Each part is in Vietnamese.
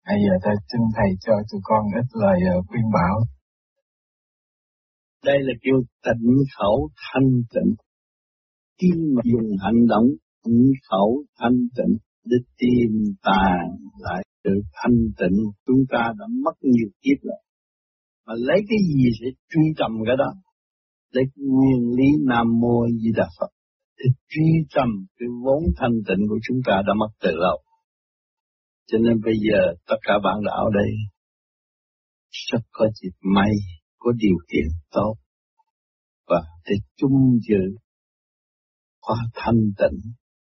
Bây giờ xin thầy cho tụi con ít lời khuyên bảo. Đây là kêu tịnh khẩu thanh tịnh. Khi mà dùng hành động tịnh khẩu thanh tịnh để tìm tàng lại sự thanh tịnh, chúng ta đã mất nhiều kiếp rồi. Mà lấy cái gì sẽ truy tầm cái đó? Lấy nguyên lý Nam Mô Di Đà Phật để truy tầm cái vốn thanh tịnh của chúng ta đã mất từ lâu. Cho nên bây giờ tất cả bạn đạo đây rất có dịp may, có điều kiện tốt và để chung giữ qua thanh tịnh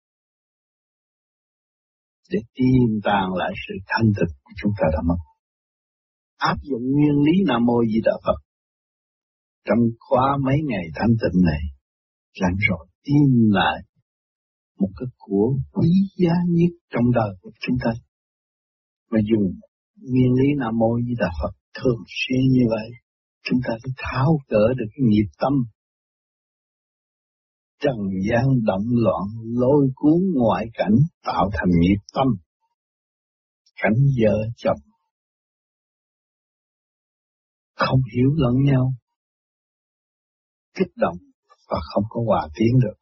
để tìm tàng lại sự thanh tịnh của chúng ta đã mất. Áp dụng nguyên lý Nam Mô Di Đà Phật trong khóa mấy ngày thanh tịnh này, làm rồi tìm lại một cái của quý giá nhất trong đời của chúng ta. Mà dùng nguyên lý Nam Mô Di Đà Phật thường xuyên như vậy, chúng ta sẽ tháo gỡ được cái nghiệp tâm. Trần gian động loạn lôi cuốn ngoại cảnh tạo thành nghiệp tâm. Cảnh vợ chồng không hiểu lẫn nhau, kích động và không có hòa tiến được.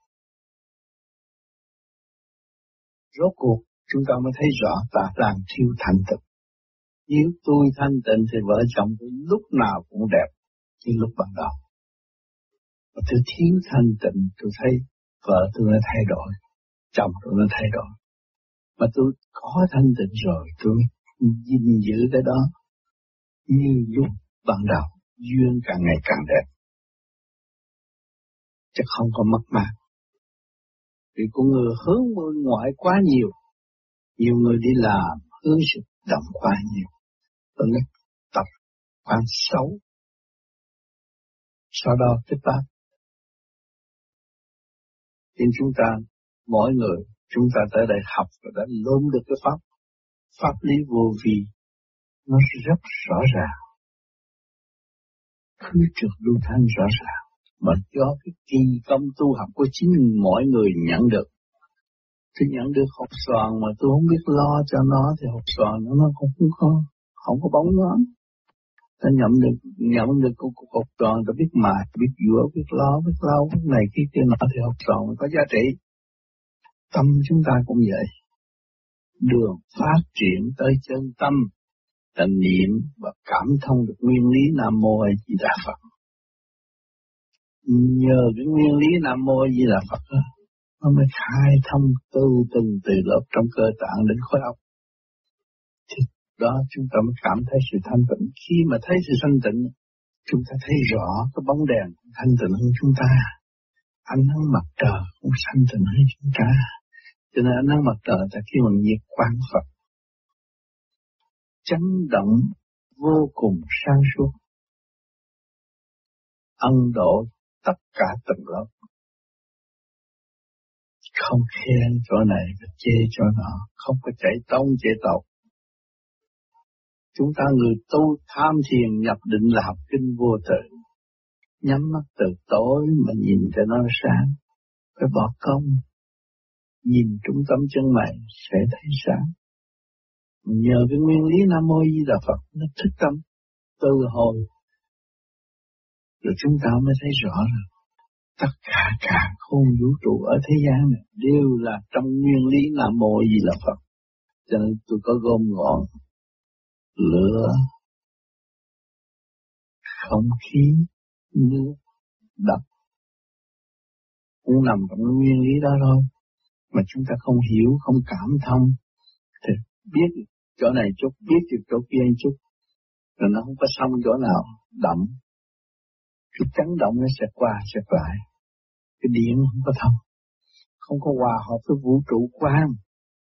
Rốt cuộc chúng ta mới thấy rõ ta đang thiếu thanh tịnh. Nếu tôi thanh tịnh thì vợ chồng tôi lúc nào cũng đẹp như lúc ban đầu. Mà tôi thiếu thanh tịnh, tôi thấy vợ tôi đã thay đổi, chồng tôi đã thay đổi. Mà tôi có thanh tịnh rồi, tôi gìn giữ cái đó như lúc ban đầu, duyên càng ngày càng đẹp. Chứ không có mất mát. Vì con người hướng bên ngoại quá nhiều. Nhiều người đi làm hướng sự động quá nhiều. Tôi nói tập quan xấu. Sau đó kết tác. Nhưng chúng ta, mỗi người, chúng ta tới đây học và đã lôm được cái pháp lý vô vi. Nó rất rõ ràng. Khứ trượt lưu thanh rõ ràng. Mà do cái kỳ công tu học của chính mỗi người nhận được. Tôi nhận được học xoàn mà tôi không biết lo cho nó thì học xoàn nó không có bóng nó. Ta nhận được cuộc học xoàn, ta biết mài, biết dũa, biết lo, biết lau, biết này kia nọ thì học xoàn có giá trị. Tâm chúng ta cũng vậy. Đường phát triển tới chân tâm là niệm và cảm thông được nguyên lý Nam Mô A Di Đà Phật. Nhờ cái nguyên lý Nam Mô A Di Đà Phật đó, nó mới khai thông từ lớp trong cơ tạng đến khối óc. Thì đó chúng ta mới cảm thấy sự thanh tịnh. Khi mà thấy sự thanh tịnh, chúng ta thấy rõ cái bóng đèn thanh tịnh hơn chúng ta. Ánh nắng mặt trời cũng thanh tịnh hơn chúng ta. Cho nên ánh nắng mặt trời ta kêu bằng nhiệt quang Phật. Chấn động vô cùng sáng suốt. Ân độ tất cả tầng lớp. Không khen chỗ này và chê chỗ nọ, không có chạy tông chạy tộc. Chúng ta người tu tham thiền nhập định là học kinh vô tự. Nhắm mắt từ tối mà nhìn cho nó sáng. Phải bỏ công. Nhìn trung tâm chân mày sẽ thấy sáng. Nhờ cái nguyên lý Nam Mô Di Đà Phật nó thức tâm, từ hồi. Rồi chúng ta mới thấy rõ rồi. Tất cả khôn vũ trụ ở thế gian này đều là trong nguyên lý Nam Mô Di Đà Phật. Cho nên tôi có gom gọn lửa, không khí, nước, đất. Cũng nằm trong nguyên lý đó thôi. Mà chúng ta không hiểu, không cảm thông. Thì biết chỗ này chút, biết được chỗ kia chút. Rồi nó không có xong chỗ nào, đậm. Cái chấn động nó sẽ qua, sẽ lại. Cái điện không có thông. Không có hòa hợp với vũ trụ quang.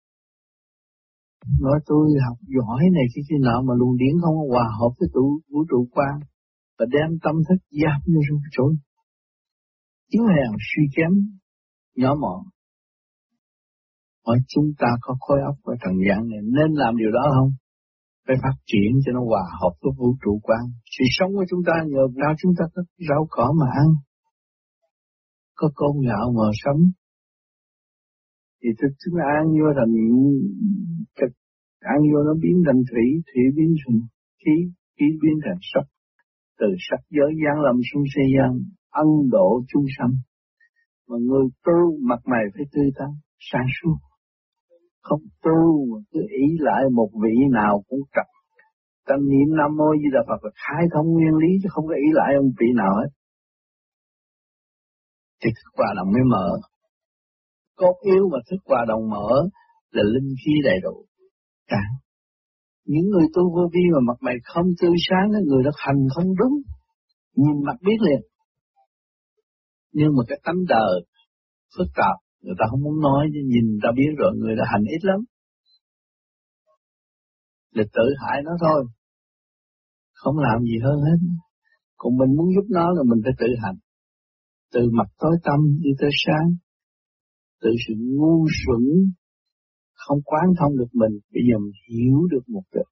Nói tôi học giỏi này cái nọ mà luồng điển không có hòa hợp với vũ trụ quang. Và đem tâm thức giáp như trong chỗ. Yếu hèn suy kém, nhỏ mọn. Hỏi chúng ta có khối óc và trần gian này nên làm điều đó không? Phải phát triển cho nó hòa hợp với vũ trụ quang. Sự sống của chúng ta nhờ vào chúng ta có rau cỏ mà ăn. Có cơm gạo mà sống. Thì chúng ta ăn vô thành ăn vô nó biến thành thủy, thủy biến thành khí, khí biến thành sắc, từ sắc giới giáng lâm xuống thế gian, ân độ chúng sanh. Mà người tu mặt mày phải tươi tắn, sáng suốt, không tu mà cứ ý lại một vị nào cũng trật. Ta niệm Nam Mô Di Đà Phật là khai thông nguyên lý chứ không có ý lại ông vị nào hết. Thì thức hòa đồng mới mở. Cốt yếu mà thức hòa đồng mở là linh khí đầy đủ. Những người tu vô vi mà mặt mày không tươi sáng, người đó hành không đúng, nhìn mặt biết liền. Nhưng mà cái tánh đời phức tạp, người ta không muốn nói, nhưng nhìn ta biết rồi, người ta hành ít lắm. Là tự hại nó thôi, không làm gì hơn hết. Còn mình muốn giúp nó là mình phải tự hành. Từ mặt tối tăm đi tới sáng, từ sự ngu xuẩn, không quán thông được mình, bây giờ mình hiểu được một việc.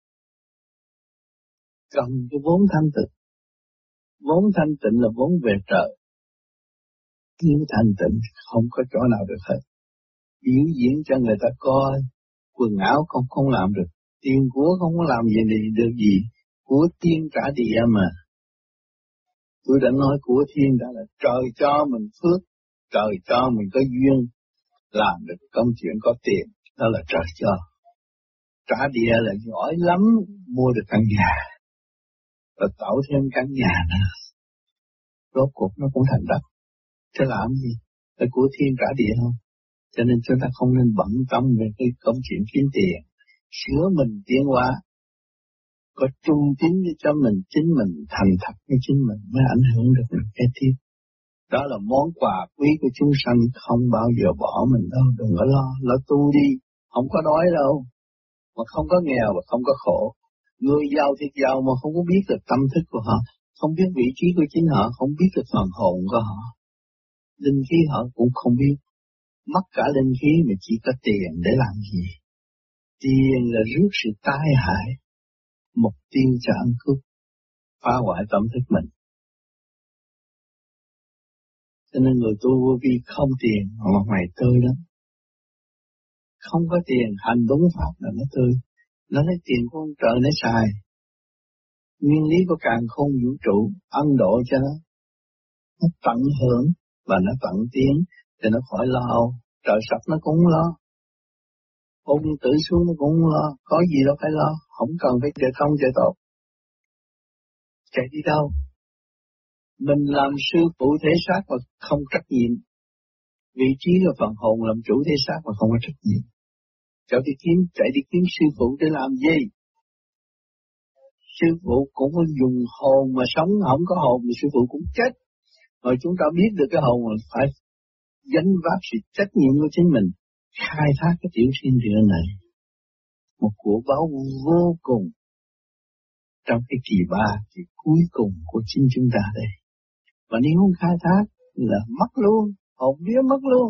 Cần cái vốn thanh tịnh. Vốn thanh tịnh là vốn về trời. Thiếu thanh tịnh không có chỗ nào được hết. Biểu diễn cho người ta coi, quần áo không làm được, tiền của không có làm gì được gì, của tiên trả địa mà. Tôi đã nói của thiên đã là trời cho mình phước, trời cho mình có duyên, làm được công chuyện có tiền, đó là trời cho. Trả địa là giỏi lắm, mua được căn nhà, và tạo thêm căn nhà nữa. Rốt cuộc nó cũng thành đất. Thế làm gì? Là của thiên trả địa không? Cho nên chúng ta không nên bận tâm về cái công chuyện kiếm tiền. Sửa mình tiến hóa. Có trung tín cho mình, chính mình thành thật với chính mình mới ảnh hưởng được mình cái tiếp. Đó là món quà quý của chúng sanh, không bao giờ bỏ mình đâu. Đừng có lo tu đi, không có đói đâu. Mà không có nghèo và không có khổ. Người giàu thì giàu mà không có biết được tâm thức của họ, không biết vị trí của chính họ, không biết được phần hồn của họ. Linh khí họ cũng không biết. Mất cả linh khí mà chỉ có tiền để làm gì? Tiền là rước sự tai hại. Mục tiêu cho ăn cướp, phá hoại tâm thức mình. Cho nên người tu vô vi không tiền mà mày tươi lắm. Không có tiền hành đúng pháp là nó tươi. Nó lấy tiền của ông trời nó xài. Nguyên lý của càn khôn vũ trụ ân độ cho nó. Nó tận hưởng và nó tận tiến thì nó khỏi lo âu. Trời sập nó cũng lo. Ung tử xuống nó cũng lo. Có gì đâu phải lo. Không cần phải chạy không chạy tốt. Chạy đi đâu? Mình làm sư phụ thể xác mà không trách nhiệm. Vị trí là phần hồn làm chủ thể xác mà không có trách nhiệm. Chạy đi kiếm sư phụ để làm gì? Sư phụ cũng có dùng hồn mà sống, không có hồn thì sư phụ cũng chết. Rồi chúng ta biết được cái hồn là phải gánh vác sự trách nhiệm của chính mình, khai thác cái tiểu thiên địa này. Một của báu vô cùng trong cái kỳ ba, kỳ cuối cùng của chính chúng ta đây. Mà nếu không khai thác là mất luôn, hồn vía mất luôn.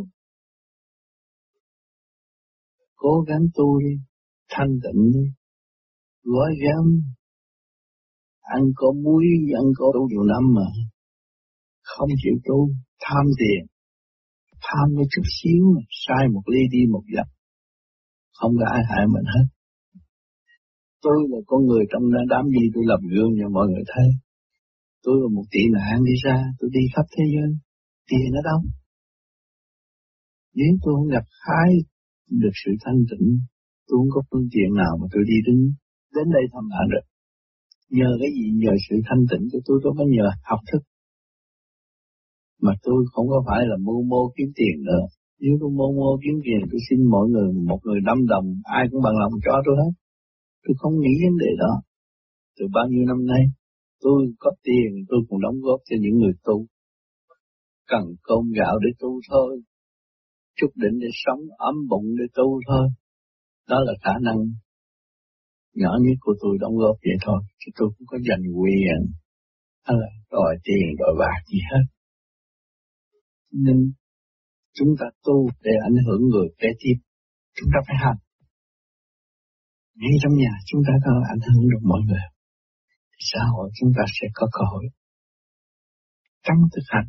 Cố gắng tu đi, thanh tịnh đi, gói ghém, ăn có muối, ăn có đủ nhiều năm mà không chịu tu, tham tiền, tham một chút xíu, sai một ly đi một dặm, không có ai hại mình hết. Tôi là con người trong đám gì tôi làm gương cho mọi người thấy. Tôi là một tị nạn đi ra, tôi đi khắp thế giới, tiền ở đâu? Nếu tôi không gặp hái được sự thanh tịnh, tôi không có phương tiện nào mà tôi đi đến đây thăm bạn được. Nhờ cái gì? Nhờ sự thanh tịnh của tôi có nhờ học thức. Mà tôi không có phải là mô kiếm tiền nữa. Nếu tôi mô kiếm tiền, tôi xin một người 5 đồng, ai cũng bằng lòng cho tôi hết. Tôi không nghĩ vấn đề đó. Từ bao nhiêu năm nay, tôi có tiền, tôi cũng đóng góp cho những người tu. Cần cơm gạo để tu thôi. Chút đỉnh để sống, ấm bụng để tu thôi. Đó là khả năng nhỏ nhất của tôi đóng góp vậy thôi. Chứ tôi không có dành quyền hay là đòi tiền, đòi bạc gì hết. Nên chúng ta tu để ảnh hưởng người kế tiếp. Chúng ta phải hành. Ngay trong nhà chúng ta có ảnh hưởng được mọi người. Xã hội chúng ta sẽ có cơ hội. Trong thực hành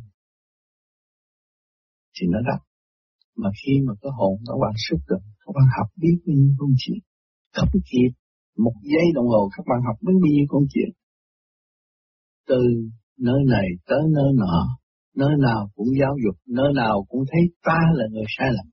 thì nó đắt. Mà khi mà có hồn nó quan sức được, các bạn học biết bao nhiêu công chuyện. Không kịp một giây đồng hồ các bạn học biết bao nhiêu công chuyện. Từ nơi này tới nơi nọ, nơi nào cũng giáo dục, nơi nào cũng thấy ta là người sai lầm.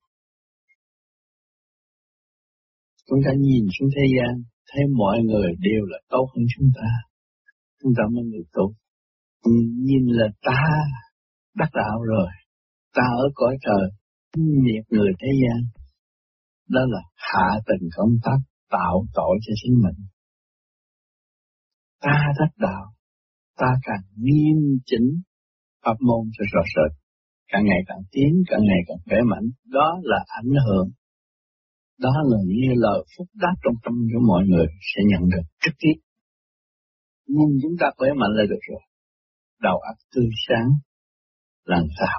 Chúng ta nhìn xuống thế gian, thấy mọi người đều là tốt hơn chúng ta mới người tốt. Nhìn là ta đắc đạo rồi, ta ở cõi trời, miệt người thế gian. Đó là hạ tình công tác, tạo tội cho chính mình. Ta đắc đạo, ta càng nghiêm chỉnh pháp môn cho rõ rệt, càng ngày càng tiến, càng ngày càng khỏe mạnh. Đó là ảnh hưởng. Đó là những lời phúc đáp trong tâm của mọi người sẽ nhận được trực tiếp. Nhưng chúng ta khỏe mạnh là được rồi. Đầu óc tươi sáng, làm sao?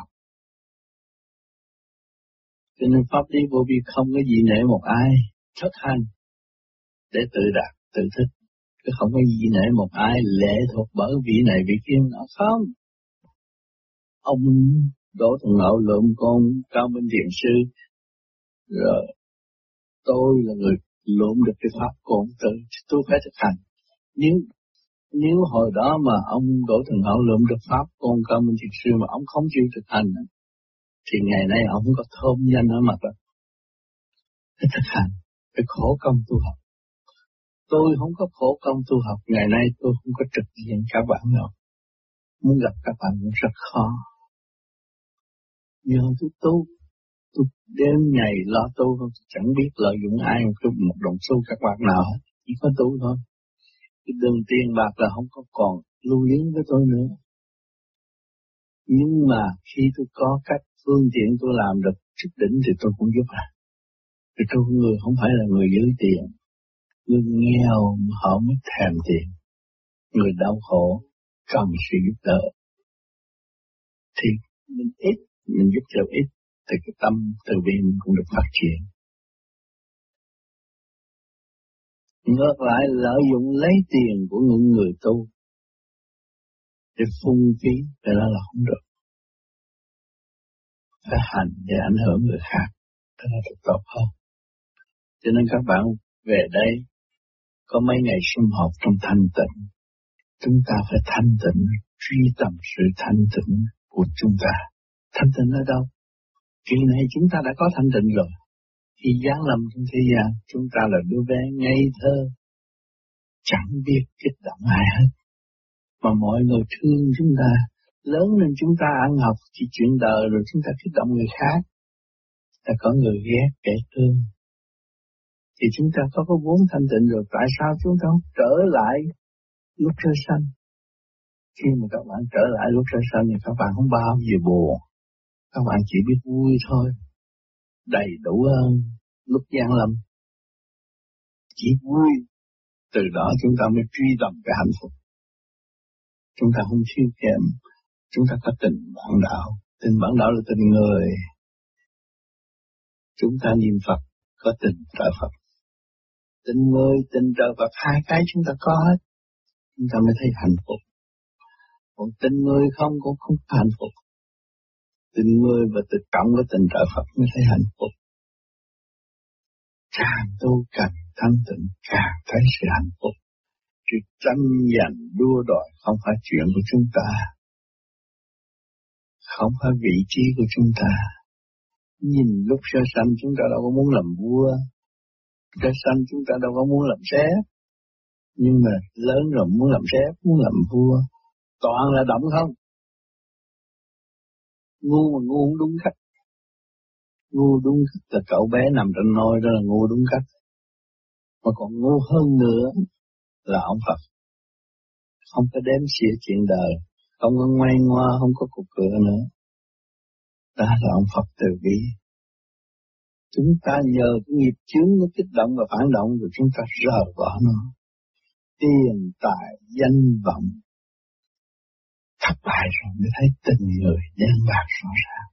Cho nên pháp lý vô vi không có gì nể một ai, thực hành để tự đạt, tự thích. Chứ không có gì nể một ai lệ thuộc bởi vị này vị kia nó không. Ông Đỗ Thuận Hậu lượm con Cao Minh Thiền Sư, rồi tôi là người lượm được cái pháp của ông tự, tôi phải thực hành. Nếu hồi đó mà ông Đỗ Thuận Hậu lượm được pháp của ông Cao Minh Thiền Sư mà ông không chịu thực hành, thì ngày nay ông có thơm danh ở mặt rồi. Phải thực hành, phải khổ công tu học. Tôi không có khổ công tu học, ngày nay tôi không có trực diện các bạn đâu. Muốn gặp các bạn cũng rất khó. Nhờ tôi đêm ngày lo tu, chẳng biết lợi dụng ai một đồng xu các bạn nào hết, chỉ có tu thôi. Cái đường tiền bạc là không có còn lưu luyến với tôi nữa. Nhưng mà khi tôi có cách phương tiện tôi làm được chút đỉnh thì tôi cũng giúp à. Vì tôi người không phải là người giữ tiền. Người nghèo họ mới thèm tiền. Người đau khổ cần sự giúp đỡ. Thì mình ít, mình giúp đỡ ít, thì cái tâm từ bi mình cũng được phát triển. Ngược lại lợi dụng lấy tiền của những người tu để phung phí, thì đó là không được. Phải hành để ảnh hưởng người khác, đó là được tốt hơn. Cho nên các bạn về đây, có mấy ngày sum họp trong thanh tịnh, chúng ta phải thanh tịnh, truy tầm sự thanh tịnh của chúng ta. Thanh tịnh ở đâu? Kỳ này chúng ta đã có thanh tịnh rồi. Khi giáng lâm trong thế gian, chúng ta là đứa bé ngây thơ, chẳng biết kích động ai hết. Mà mọi người thương chúng ta, lớn nên chúng ta ăn học chỉ chuyện đời rồi chúng ta kích động người khác. Ta có người ghét, kẻ thương. Thì chúng ta có vốn thanh tịnh rồi, tại sao chúng ta không trở lại lúc sơ sanh? Khi mà các bạn trở lại lúc sơ sanh thì các bạn không bao giờ buồn. Các bạn chỉ biết vui thôi. Đầy đủ hơn lúc giáng lâm. Chỉ vui. Từ đó chúng ta mới truy tầm cái hạnh phúc. Chúng ta không thiếu kém. Chúng ta có tình bạn đạo. Tình bạn đạo là tình người. Chúng ta niệm Phật có tình trợ Phật. Tình người, tình trợ Phật, hai cái chúng ta có hết. Chúng ta mới thấy hạnh phúc. Còn tình người không cũng không có hạnh phúc. Tình người và tình cộng với tình trợ Phật mới thấy hạnh phúc. Càng tu càng thanh tịnh, càng thấy sự hạnh phúc. Sự tranh giành đua đòi không phải chuyện của chúng ta. Không phải vị trí của chúng ta. Nhìn lúc sơ sanh chúng ta đâu có muốn làm vua. Sơ sanh chúng ta đâu có muốn làm sếp. Nhưng mà lớn rồi muốn làm sếp, muốn làm vua. Toàn là động không. Ngu mà ngu không đúng cách. Ngu đúng cách là cậu bé nằm trong nôi, đó là ngu đúng cách. Mà còn ngu hơn nữa là ông Phật. Không có đếm xỉa chuyện đời, không có ngoan ngoa, không có cục cửa nữa. Đó là ông Phật từ bi. Chúng ta nhờ cái nghiệp chướng nó kích động và phản động rồi chúng ta rời bỏ nó. Tiền tài danh vọng thất bại rồi mới thấy tình người đen bạc rõ ràng.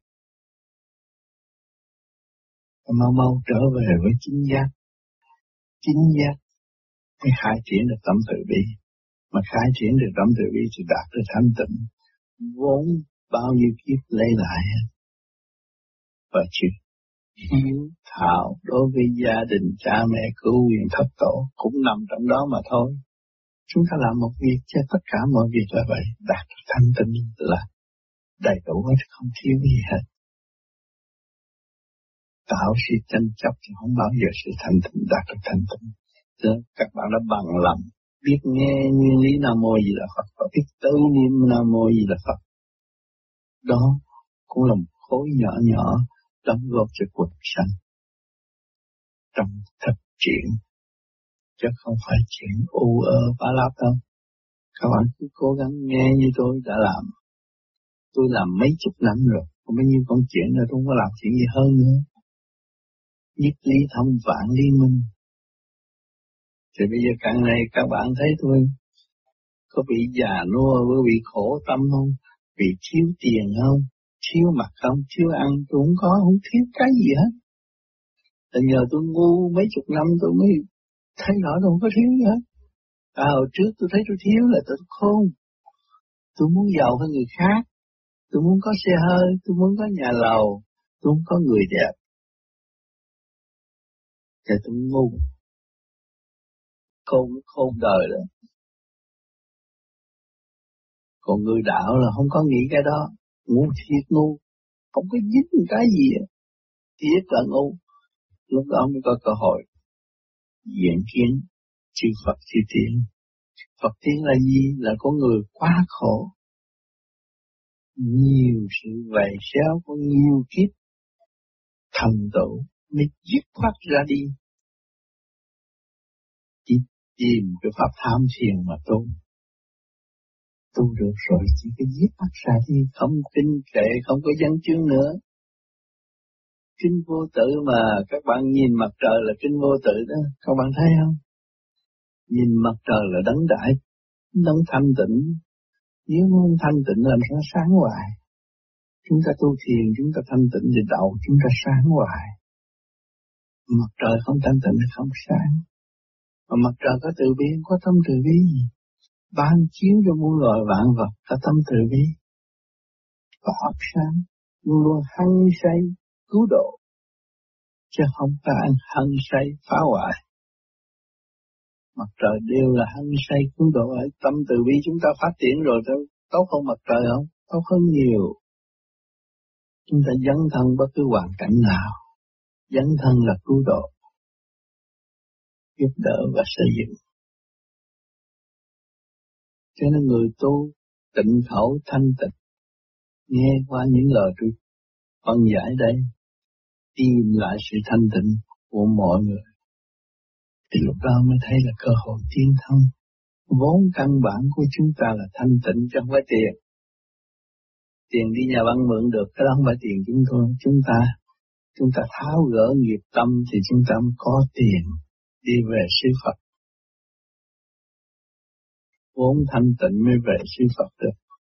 Mau trở về với chính giác. Chính giác mới khai triển được tâm từ bi. Mà khai triển được tâm từ bi thì đạt được thanh tịnh. Vốn bao nhiêu kiếp lấy lại. Và chịu hiếu thảo đối với gia đình, cha mẹ, cứu quyền thất tổ cũng nằm trong đó mà thôi. Chúng ta làm một việc cho tất cả mọi việc là vậy, đạt được thanh tịnh là đầy đủ hết, không thiếu gì hết. Tạo sự tranh chấp thì không bao giờ sự thanh tịnh đạt được thanh tịnh. Các bạn đã bằng lòng biết nghe nguyên lý Nam Mô Di Đà Phật và biết tới niệm Nam Mô Di Đà Phật. Đó cũng là một khối nhỏ nhỏ đóng góp cho cuộc sống trong thực triển, chứ không phải chuyện u bá láp đâu. Các bạn cứ cố gắng nghe như tôi đã làm. Tôi làm mấy chục năm rồi, không bao nhiêu công chuyện nữa, tôi không có làm chuyện gì hơn nữa. Nhất lý thông vạn lý minh. Thì bây giờ càng ngày các bạn thấy tôi có bị già nua, có bị khổ tâm không? Bị thiếu tiền không? Thiếu mặt không? Thiếu ăn? Tôi không thiếu cái gì hết. Là nhờ tôi ngu mấy chục năm tôi mới thấy rõ tôi không có thiếu gì hết. Hồi trước tôi thấy tôi thiếu là tôi khôn. Tôi muốn giàu hơn người khác. Tôi muốn có xe hơi, tôi muốn có nhà lầu, tôi muốn có người đẹp. Thì tôi ngu. Khôn đời đó. Còn người đạo là không có nghĩ cái đó. Ngu thiệt ngu. Không có dính cái gì. Thiệt là ngu. Lúc đó mới có cơ hội diện kiến chư Phật chư Tiên. Phật Tiên là gì? Là có người quá khổ. Nhiều sự vầy xéo, có nhiều kiếp thành tựu mới dứt khoát ra đi. Chỉ tìm cái pháp tham thiền mà tu được rồi chỉ cái dứt khoát ra đi, không kinh kệ, không có văn chương nữa. Kinh vô tự mà các bạn nhìn mặt trời là kinh vô tự đó, các bạn thấy không? Nhìn mặt trời là đấng đại, đấng thanh tịnh. Nếu không thanh tịnh làm sao sáng hoài. Chúng ta tu thiền, chúng ta thanh tịnh thì đầu chúng ta sáng hoài. Mặt trời không thanh tịnh thì không sáng. Mà mặt trời có từ bi, có tâm từ bi gì? Ban chiếu cho muôn loài vạn vật, có tâm từ bi. Và ấp sáng, luôn luôn hăng say, cứu độ. Chứ không phải hăng say, phá hoại. Mặt trời đều là hăng say, cứu độ. Ở tâm từ bi chúng ta phát triển rồi, tốt hơn mặt trời không? Tốt hơn nhiều. Chúng ta dấn thân bất cứ hoàn cảnh nào. Dấn thân là cứu độ. Giúp đỡ và xây dựng. Cho nên người tu tịnh khẩu thanh tịnh, nghe qua những lời tôi phân giải đây, tìm lại sự thanh tịnh của mọi người, thì lúc đó mới thấy là cơ hội tiến thân. Vốn căn bản của chúng ta là thanh tịnh chứ không phải tiền. Tiền đi nhà băng mượn được, cái đó không phải tiền chúng ta tháo gỡ nghiệp tâm thì chúng ta mới có tiền đi về sư Phật. Vốn thanh tịnh mới về sư Phật được.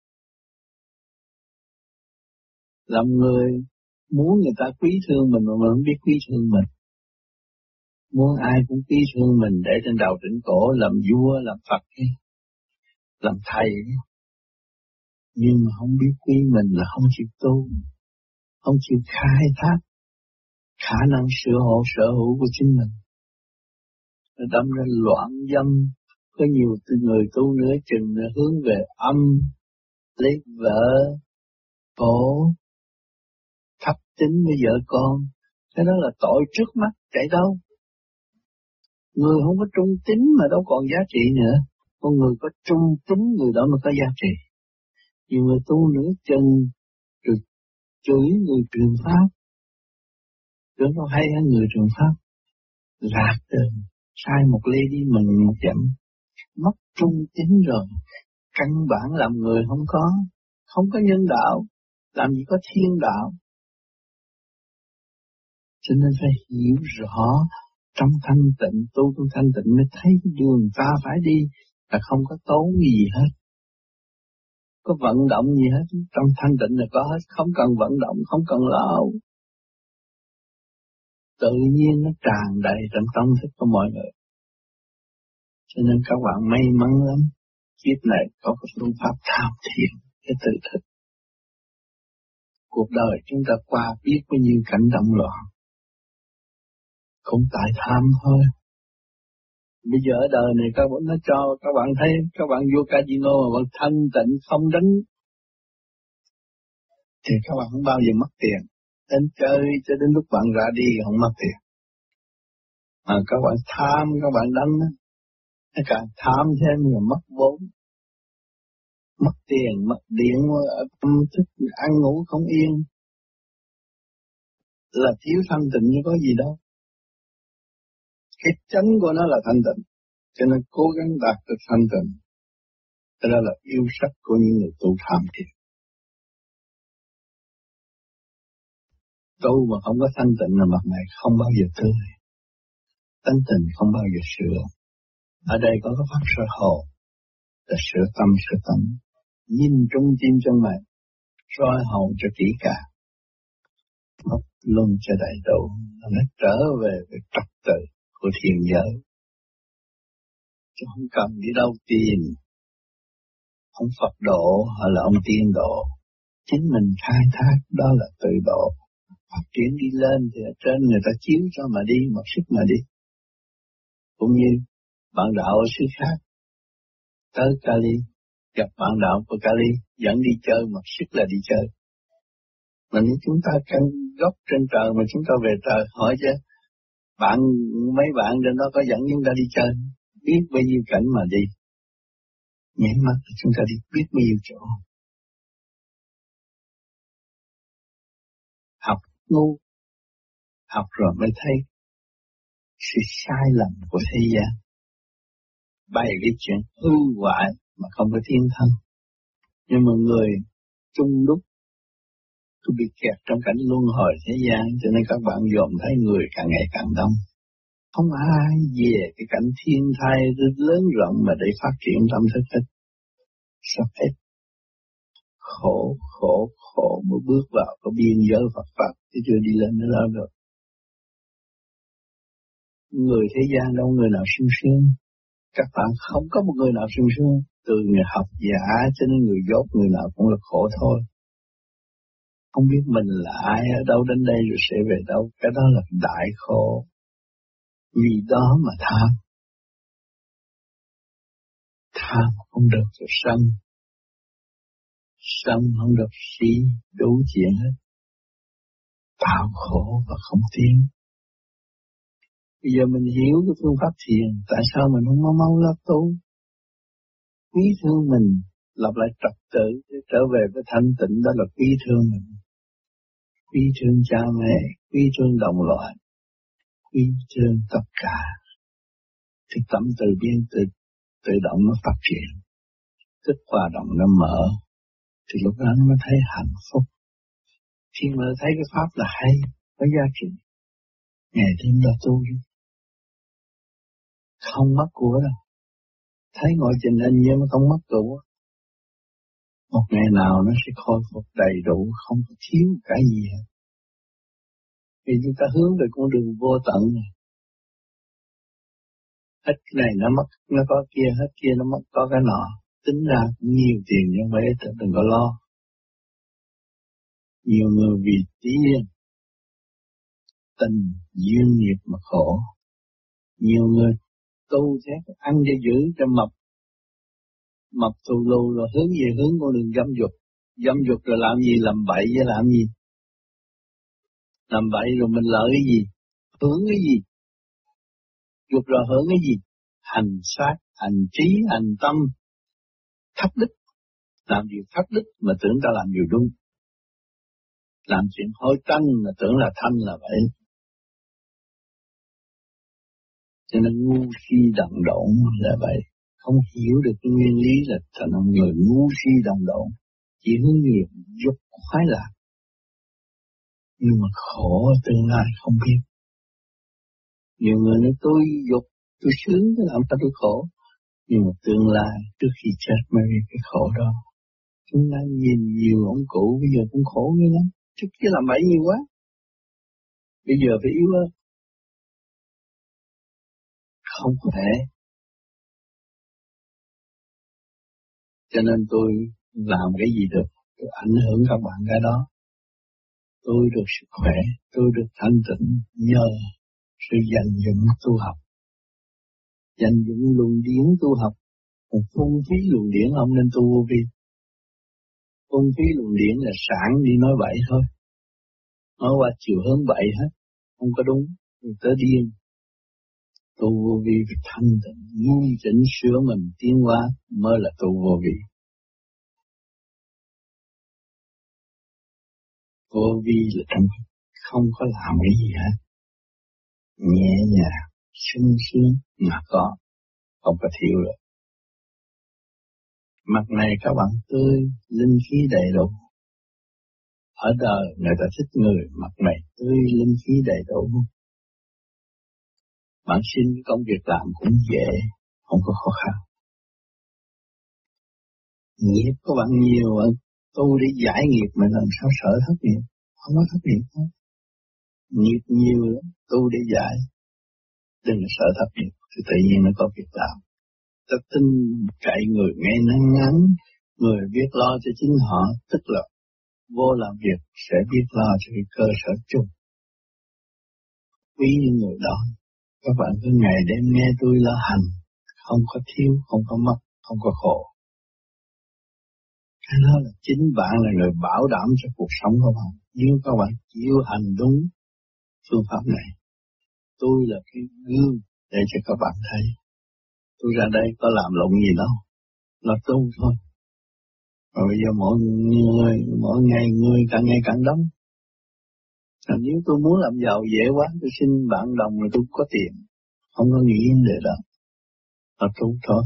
Làm người muốn người ta quý thương mình mà không biết quý thương mình. Muốn ai cũng quý thương mình để trên đầu trên cổ làm vua, làm Phật, làm thầy. Nhưng mà không biết quý mình là không chịu tu, không chịu khai thác khả năng sở hữu của chính mình. Nó đâm ra loạn dâm. Có nhiều người tu nữa chừng hướng về âm, lấy vợ, khổ, thấp tính với vợ con. Cái đó là tội trước mắt, chạy đâu. Người không có trung tín mà đâu còn giá trị nữa. Con người có trung tín người đó mới có giá trị. Nhiều người tu nữa chân, rồi chửi người truyền pháp. Chứ nó hay hơn người truyền pháp. Lạc đường, sai một ly đi mình một dặm. Mất trung tín rồi. Căn bản làm người không có nhân đạo. Làm gì có thiên đạo. Cho nên phải hiểu rõ trong thanh tịnh, tu trong thanh tịnh mới thấy đường ta phải đi là không có tốn gì hết. Có vận động gì hết, trong thanh tịnh là có hết, không cần vận động, không cần lao. Tự nhiên nó tràn đầy trong tâm thức của mọi người. Cho nên các bạn may mắn lắm, kiếp này có cái phương pháp tham thiền để tự thức. Cuộc đời chúng ta qua biết bao nhiêu cảnh động loạn, cũng tại tham thôi. Bây giờ ở đời này các bạn nó cho các bạn thấy, các bạn vô casino mà bạn thanh tịnh không đánh thì các bạn không bao giờ mất tiền. Đến chơi cho đến lúc bạn ra đi không mất tiền. Mà các bạn tham, các bạn đánh, nó càng tham thêm là mất vốn, mất tiền, mất điện, tâm thức ăn ngủ không yên, là thiếu thanh tịnh chứ có gì đâu. Cái chánh của nó là thanh tịnh, cho nên cố gắng đạt được thanh tịnh. Đó là yêu sách của những người tu tham thiền. Tu mà không có thanh tịnh là mặt mày không bao giờ tươi, tánh tình không bao giờ sửa. Ở đây có cái pháp sơ hồ, là sửa tâm, nhìn trung tim trong mày, soi hồn cho kỹ càng, mất luân cho đầy đủ, nó trở về với trật tự của thiền giới. Chứ không cần đi đâu tìm, ông Phật độ hay là ông tiên độ, chính mình khai thác đó là tự độ. Phát triển đi lên thì ở trên người ta chiếu cho mà đi, mặc sức mà đi. Cũng như bạn đạo ở xứ khác, tới Cali, gặp bạn đạo của Cali, dẫn đi chơi, mặc sức là đi chơi. Mà nếu chúng ta căn gốc trên trời mà chúng ta về trời, hỏi chứ, mấy bạn trên đó có dẫn chúng ta đi chơi, biết bao nhiêu cảnh mà đi. Nhảy mắt thì chúng ta đi biết bao nhiêu chỗ. Học ngu, học rồi mới thấy sự sai lầm của thế gian. Bày cái chuyện hư hoại mà không có thiên thân. Nhưng mà người chung lúc tôi bị kẹt trong cảnh luân hồi thế gian, cho nên các bạn dòm thấy người càng ngày càng đông. Không ai về cái cảnh thiên thai lớn rộng mà để phát triển tâm thức hết. Sắp hết. Khổ mới bước vào cái biên giới Phật Pháp, chứ chưa đi lên nữa đó được. Người thế gian đâu người nào sung sướng. Các bạn không có một người nào sung sướng. Từ người học giả cho đến người dốt, người nào cũng là khổ thôi. Không biết mình là ai, ở đâu đến đây rồi sẽ về đâu. Cái đó là đại khổ. Vì đó mà tham. Tham không được rồi sân. Sân không được si, đủ chuyện hết. Tạo khổ và không tiến. Bây giờ mình hiểu cái phương pháp thiền, tại sao mình không mau lắp tu? Quý thương mình, lập lại trật tự, trở về với thanh tịnh, đó là quý thương mình. Quý thương cha mẹ, quý thương đồng loại, quý thương tất cả. Thì tâm từ biên tự động nó phát triển, tức hòa động nó mở, thì lúc đó nó mới thấy hạnh phúc. Khi mà thấy cái pháp là hay, có giá trị, ngày thêm đó tu đi. Không mất của đâu. Thấy ngồi trình hình nhưng mà không mất của. Một ngày nào nó sẽ khôi phục đầy đủ, không có thiếu cái gì hết. Vì chúng ta hướng về con đường vô tận này. Hết cái này nó mất, nó có kia, hết kia nó mất, có cái nọ. Tính ra cũng nhiều tiền nhưng mà đừng có lo. Nhiều người vì tiền, tình, duyên nghiệp mà khổ. Nhiều người tu thế, ăn cho dữ cho mập thù lù rồi hướng về hướng con đường dâm dục. Dâm dục rồi làm gì, làm bậy với làm gì? Làm bậy rồi mình lợi cái gì? Hướng cái gì? Dục rồi hưởng cái gì? Hành sát, hành trí, hành tâm, thất đức. Làm điều thất đức mà tưởng ta làm điều đúng. Làm chuyện hối tanh mà tưởng là thanh là vậy. Cho nên ngu si đần độn là vậy. Không hiểu được cái nguyên lý là thành một người ngu si đần độn. Chỉ hướng nghiệp dục khoái lạc. Nhưng mà khổ tương lai không biết. Nhiều người nói tôi dục, tôi sướng, tôi làm sao tôi khổ. Nhưng mà tương lai trước khi chết mới biết cái khổ đó. Chúng ta nhìn nhiều ông cụ bây giờ cũng khổ như lắm. Trước kia làm bậy nhiều quá. Bây giờ phải yếu hơn. Không có thể. Cho nên tôi làm cái gì được, tôi ảnh hưởng các bạn cái đó. Tôi được sức khỏe, tôi được thanh tịnh nhờ sự dành dụm tu học. Dành dụm luồng điển tu học, còn phung phí luồng điển không nên tu vô vi. Phung phí luồng điển là sẵn đi nói bậy thôi. Nói qua chiều hướng bậy hết, không có đúng, người tới điên. Tu vô vi phải thanh tịnh, nghiêm chỉnh sửa mình tiến hóa mới là tu vô vi. Vô vi là không có làm cái gì hết. Nhẹ nhàng, sung sướng mà có, không có thiếu được. Mặt này các bạn tươi, linh khí đầy đủ. Ở đời người ta thích người mặt này tươi, linh khí đầy đủ. Bạn xin công việc làm cũng dễ, không có khó khăn. Nghiệp của bạn nhiều, bạn tu để giải nghiệp mà làm sao sợ thất nghiệp, không có thất nghiệp hết. Nghiệp nhiều lắm, tu để giải, đừng sợ thất nghiệp, thì tự nhiên nó có việc làm. Ta tin cậy người nghe nắng ngắn, người biết lo cho chính họ, tức là vô làm việc sẽ biết lo cho cái cơ sở chung. Quý những người đó, các bạn cứ ngày đêm nghe tôi lo hành, không có thiếu, không có mất, không có khổ. Cái đó là chính bạn là người bảo đảm cho cuộc sống của bạn. Nếu các bạn chịu hành đúng phương pháp này, tôi là cái gương để cho các bạn thấy. Tôi ra đây có làm lộn gì đâu, là tu thôi. Và bây giờ mỗi ngày người càng ngày càng đông. Và nếu tôi muốn làm giàu dễ quá, tôi xin bạn đồng là tôi có tiền. Không có nghĩ vấn đề đó. Là tu thôi.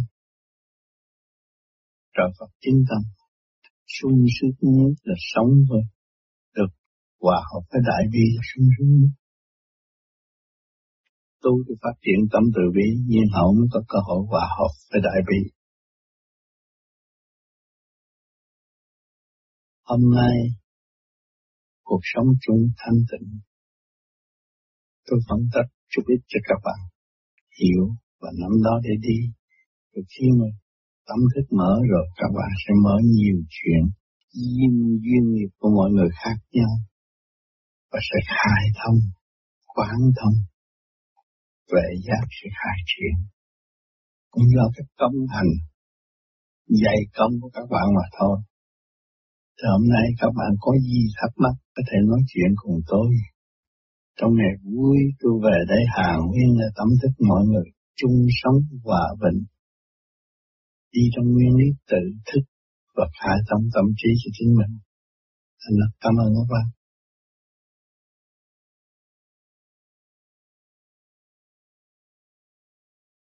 Trời Phật chính tâm. Sung sướng nhất là sống thôi. Được hòa hợp với đại bi là sung sướng nhất. Tu thì phát triển tâm từ bi, nhiên hậu mới có cơ hội hòa hợp với đại bi. Hôm nay, cuộc sống chung thanh tịnh. Tôi phân tích chút ít cho các bạn hiểu và nắm đó để đi. Rồi khi mà tâm thức mở rồi, các bạn sẽ mở nhiều chuyện, duyên nghiệp của mọi người khác nhau. Và sẽ khai thông, quán thông, tuệ giác sẽ khai triển. Cũng do cái công hành, dày công của các bạn mà thôi. Thì hôm nay các bạn có gì thắc mắc có thể nói chuyện cùng tôi. Trong ngày vui tôi về đây hàng nguyên là tâm thức mọi người chung sống hòa bình. Đi trong nguyên lý tự thức và khai thông tâm trí cho chính mình. Thành cảm ơn các bạn.